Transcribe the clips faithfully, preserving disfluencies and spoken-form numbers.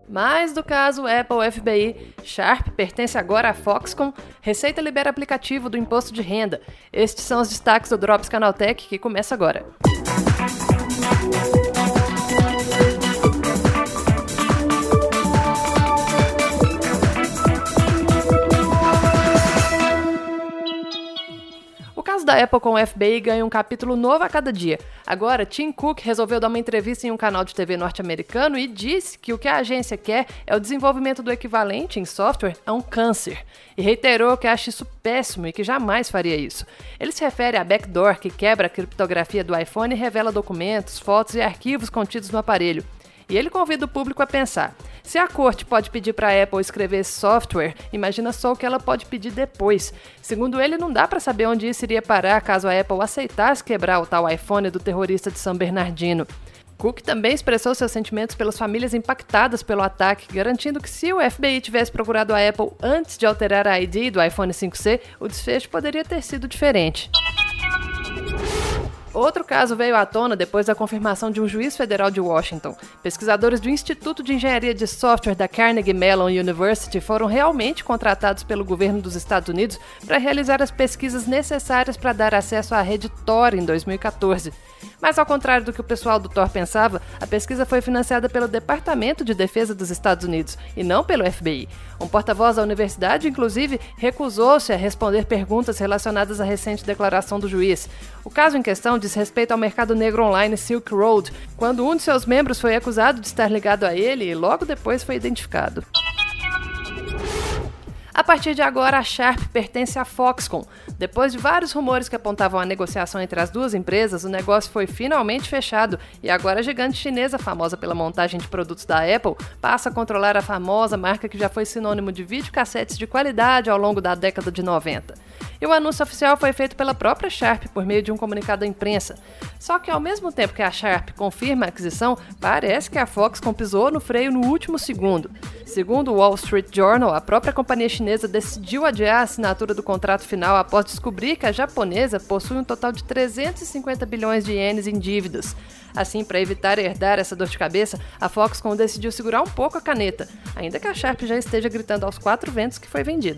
Mais do caso Apple F B I, Sharp pertence agora à Foxconn, Receita libera aplicativo do imposto de renda. Estes são os destaques do Drops Canaltech, que começa agora. O caso da Apple com o F B I ganha um capítulo novo a cada dia. Agora, Tim Cook resolveu dar uma entrevista em um canal de T V norte-americano e disse que o que a agência quer é o desenvolvimento do equivalente em software a um câncer. E reiterou que acha isso péssimo e que jamais faria isso. Ele se refere à backdoor, que quebra a criptografia do iPhone e revela documentos, fotos e arquivos contidos no aparelho. E ele convida o público a pensar: se a corte pode pedir para a Apple escrever esse software, imagina só o que ela pode pedir depois. Segundo ele, não dá para saber onde isso iria parar caso a Apple aceitasse quebrar o tal iPhone do terrorista de San Bernardino. Cook também expressou seus sentimentos pelas famílias impactadas pelo ataque, garantindo que se o F B I tivesse procurado a Apple antes de alterar a I D do iPhone cinco C, o desfecho poderia ter sido diferente. Outro caso veio à tona depois da confirmação de um juiz federal de Washington. Pesquisadores do Instituto de Engenharia de Software da Carnegie Mellon University foram realmente contratados pelo governo dos Estados Unidos para realizar as pesquisas necessárias para dar acesso à rede Tor em dois mil e catorze. Mas, ao contrário do que o pessoal do Tor pensava, a pesquisa foi financiada pelo Departamento de Defesa dos Estados Unidos e não pelo F B I. Um porta-voz da universidade, inclusive, recusou-se a responder perguntas relacionadas à recente declaração do juiz. O caso em questão diz respeito ao mercado negro online Silk Road, quando um de seus membros foi acusado de estar ligado a ele e logo depois foi identificado. A partir de agora, a Sharp pertence à Foxconn. Depois de vários rumores que apontavam a negociação entre as duas empresas, o negócio foi finalmente fechado e agora a gigante chinesa, famosa pela montagem de produtos da Apple, passa a controlar a famosa marca que já foi sinônimo de videocassetes de qualidade ao longo da década de noventa. E o anúncio oficial foi feito pela própria Sharp por meio de um comunicado à imprensa. Só que ao mesmo tempo que a Sharp confirma a aquisição, parece que a Foxconn pisou no freio no último segundo. Segundo o Wall Street Journal, a própria companhia chinesa decidiu adiar a assinatura do contrato final após descobrir que a japonesa possui um total de trezentos e cinquenta bilhões de ienes em dívidas. Assim, para evitar herdar essa dor de cabeça, a Foxconn decidiu segurar um pouco a caneta, ainda que a Sharp já esteja gritando aos quatro ventos que foi vendida.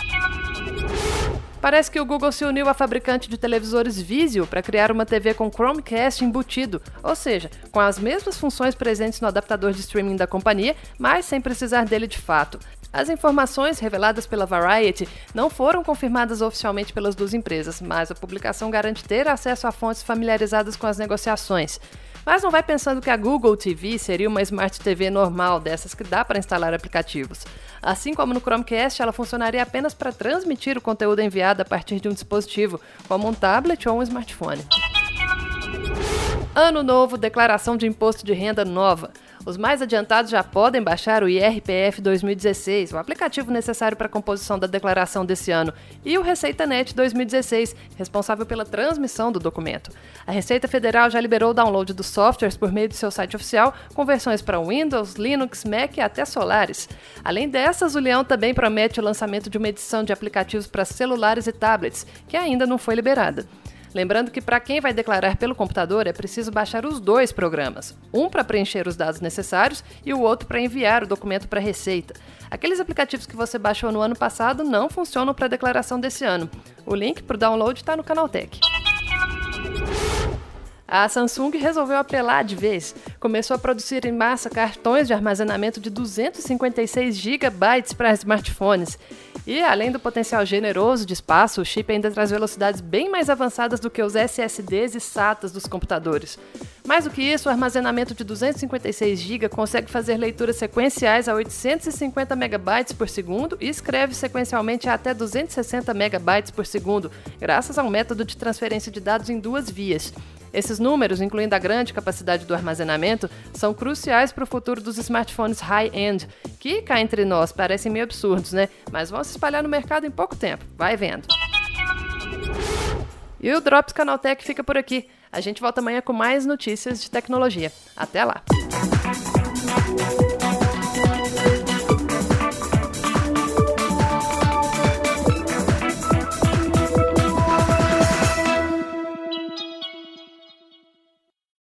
Parece que o Google se uniu à fabricante de televisores Vizio para criar uma T V com Chromecast embutido, ou seja, com as mesmas funções presentes no adaptador de streaming da companhia, mas sem precisar dele de fato. As informações reveladas pela Variety não foram confirmadas oficialmente pelas duas empresas, mas a publicação garante ter acesso a fontes familiarizadas com as negociações. Mas não vai pensando que a Google T V seria uma Smart T V normal, dessas que dá para instalar aplicativos. Assim como no Chromecast, ela funcionaria apenas para transmitir o conteúdo enviado a partir de um dispositivo, como um tablet ou um smartphone. Ano novo, declaração de imposto de renda nova. Os mais adiantados já podem baixar o I R P F dois mil e dezesseis, o aplicativo necessário para a composição da declaração desse ano, e o ReceitaNet dois mil e dezesseis, responsável pela transmissão do documento. A Receita Federal já liberou o download dos softwares por meio do seu site oficial, com versões para Windows, Linux, Mac e até Solaris. Além dessas, o Leão também promete o lançamento de uma edição de aplicativos para celulares e tablets, que ainda não foi liberada. Lembrando que para quem vai declarar pelo computador é preciso baixar os dois programas, um para preencher os dados necessários e o outro para enviar o documento para a Receita. Aqueles aplicativos que você baixou no ano passado não funcionam para a declaração desse ano. O link para o download está no Canaltech. A Samsung resolveu apelar de vez. Começou a produzir em massa cartões de armazenamento de duzentos e cinquenta e seis gigabytes para smartphones. E, além do potencial generoso de espaço, o chip ainda traz velocidades bem mais avançadas do que os S S Ds e SATAs dos computadores. Mais do que isso, o armazenamento de duzentos e cinquenta e seis gigabytes consegue fazer leituras sequenciais a oitocentos e cinquenta megabytes por segundo e escreve sequencialmente a até duzentos e sessenta megabytes por segundo, graças a um método de transferência de dados em duas vias. Esses números, incluindo a grande capacidade do armazenamento, são cruciais para o futuro dos smartphones high-end, que, cá entre nós, parecem meio absurdos, né? Mas vão se espalhar no mercado em pouco tempo. Vai vendo. E o Drops Canaltech fica por aqui. A gente volta amanhã com mais notícias de tecnologia. Até lá!